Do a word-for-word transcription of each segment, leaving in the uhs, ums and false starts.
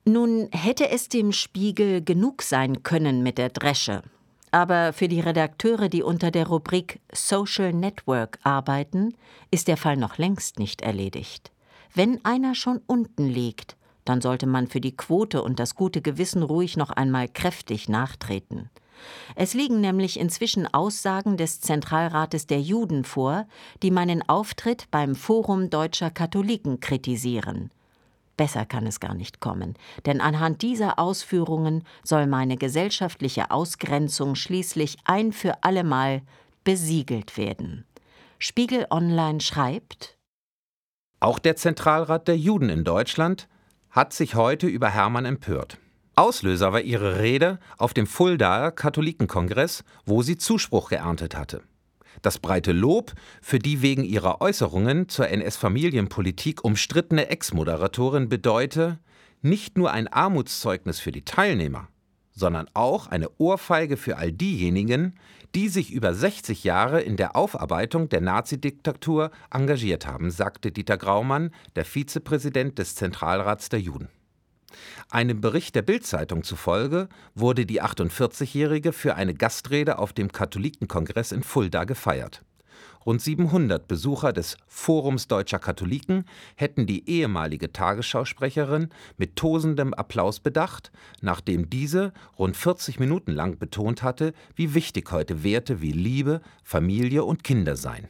Nun hätte es dem Spiegel genug sein können mit der Dresche. Aber für die Redakteure, die unter der Rubrik Social Network arbeiten, ist der Fall noch längst nicht erledigt. Wenn einer schon unten liegt, dann sollte man für die Quote und das gute Gewissen ruhig noch einmal kräftig nachtreten. Es liegen nämlich inzwischen Aussagen des Zentralrates der Juden vor, die meinen Auftritt beim Forum Deutscher Katholiken kritisieren. Besser kann es gar nicht kommen, denn anhand dieser Ausführungen soll meine gesellschaftliche Ausgrenzung schließlich ein für allemal besiegelt werden. Spiegel Online schreibt: Auch der Zentralrat der Juden in Deutschland hat sich heute über Hermann empört. Auslöser war ihre Rede auf dem Fuldaer Katholikenkongress, wo sie Zuspruch geerntet hatte. Das breite Lob für die wegen ihrer Äußerungen zur N S-Familienpolitik umstrittene Ex-Moderatorin bedeute nicht nur ein Armutszeugnis für die Teilnehmer, sondern auch eine Ohrfeige für all diejenigen, die sich über sechzig Jahre in der Aufarbeitung der Nazidiktatur engagiert haben, sagte Dieter Graumann, der Vizepräsident des Zentralrats der Juden. Einem Bericht der Bild-Zeitung zufolge wurde die achtundvierzigjährige für eine Gastrede auf dem Katholikenkongress in Fulda gefeiert. Rund siebenhundert Besucher des Forums Deutscher Katholiken hätten die ehemalige Tagesschausprecherin mit tosendem Applaus bedacht, nachdem diese rund vierzig Minuten lang betont hatte, wie wichtig heute Werte wie Liebe, Familie und Kinder seien.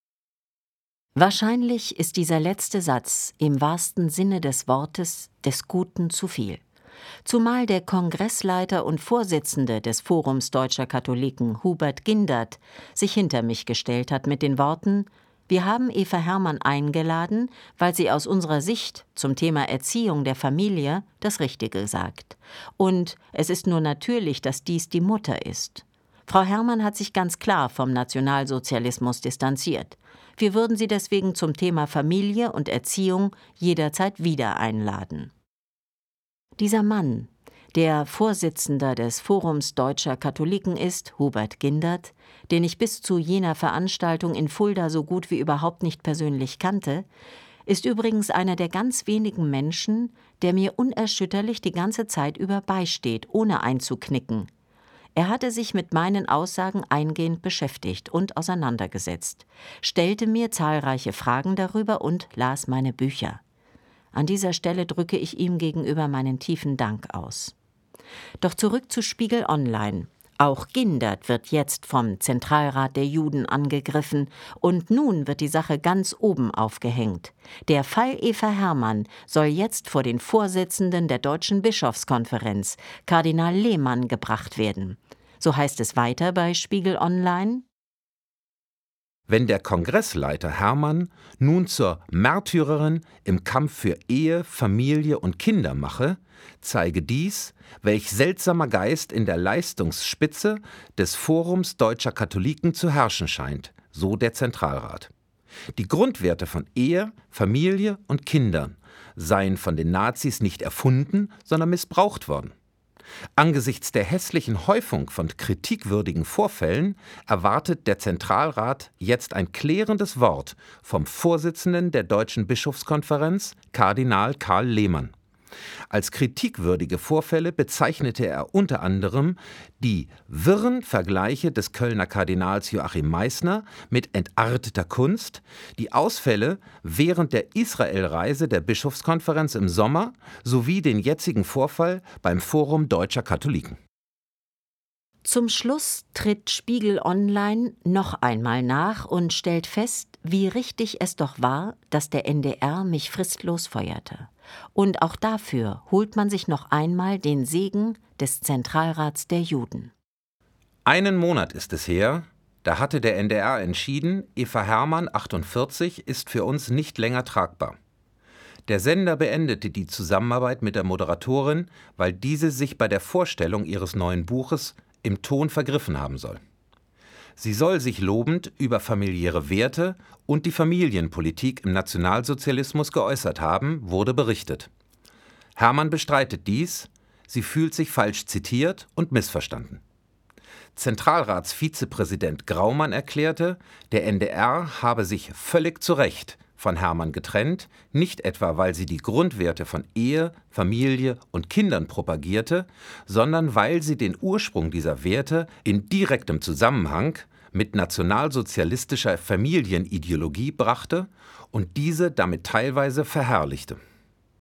Wahrscheinlich ist dieser letzte Satz im wahrsten Sinne des Wortes des Guten zu viel. Zumal der Kongressleiter und Vorsitzende des Forums Deutscher Katholiken, Hubert Gindert, sich hinter mich gestellt hat mit den Worten: Wir haben Eva Hermann eingeladen, weil sie aus unserer Sicht zum Thema Erziehung der Familie das Richtige sagt. Und es ist nur natürlich, dass dies die Mutter ist. Frau Hermann hat sich ganz klar vom Nationalsozialismus distanziert. Wir würden sie deswegen zum Thema Familie und Erziehung jederzeit wieder einladen. Dieser Mann, der Vorsitzender des Forums Deutscher Katholiken ist, Hubert Gindert, den ich bis zu jener Veranstaltung in Fulda so gut wie überhaupt nicht persönlich kannte, ist übrigens einer der ganz wenigen Menschen, der mir unerschütterlich die ganze Zeit über beisteht, ohne einzuknicken. Er hatte sich mit meinen Aussagen eingehend beschäftigt und auseinandergesetzt, stellte mir zahlreiche Fragen darüber und las meine Bücher. An dieser Stelle drücke ich ihm gegenüber meinen tiefen Dank aus. Doch zurück zu Spiegel Online. Auch Gindert wird jetzt vom Zentralrat der Juden angegriffen und nun wird die Sache ganz oben aufgehängt. Der Fall Eva Hermann soll jetzt vor den Vorsitzenden der Deutschen Bischofskonferenz, Kardinal Lehmann, gebracht werden. So heißt es weiter bei Spiegel Online: Wenn der Kongressleiter Hermann nun zur Märtyrerin im Kampf für Ehe, Familie und Kinder mache, zeige dies, welch seltsamer Geist in der Leistungsspitze des Forums Deutscher Katholiken zu herrschen scheint, so der Zentralrat. Die Grundwerte von Ehe, Familie und Kindern seien von den Nazis nicht erfunden, sondern missbraucht worden. Angesichts der hässlichen Häufung von kritikwürdigen Vorfällen erwartet der Zentralrat jetzt ein klärendes Wort vom Vorsitzenden der Deutschen Bischofskonferenz, Kardinal Karl Lehmann. Als kritikwürdige Vorfälle bezeichnete er unter anderem die wirren Vergleiche des Kölner Kardinals Joachim Meissner mit entarteter Kunst, die Ausfälle während der Israelreise der Bischofskonferenz im Sommer sowie den jetzigen Vorfall beim Forum Deutscher Katholiken. Zum Schluss tritt Spiegel Online noch einmal nach und stellt fest, wie richtig es doch war, dass der N D R mich fristlos feuerte. Und auch dafür holt man sich noch einmal den Segen des Zentralrats der Juden. Einen Monat ist es her, da hatte der N D R entschieden, Eva Hermann, achtundvierzig, ist für uns nicht länger tragbar. Der Sender beendete die Zusammenarbeit mit der Moderatorin, weil diese sich bei der Vorstellung ihres neuen Buches im Ton vergriffen haben soll. Sie soll sich lobend über familiäre Werte und die Familienpolitik im Nationalsozialismus geäußert haben, wurde berichtet. Hermann bestreitet dies, sie fühlt sich falsch zitiert und missverstanden. Zentralratsvizepräsident Graumann erklärte, der N D R habe sich völlig zu Recht von Hermann getrennt, nicht etwa, weil sie die Grundwerte von Ehe, Familie und Kindern propagierte, sondern weil sie den Ursprung dieser Werte in direktem Zusammenhang mit nationalsozialistischer Familienideologie brachte und diese damit teilweise verherrlichte.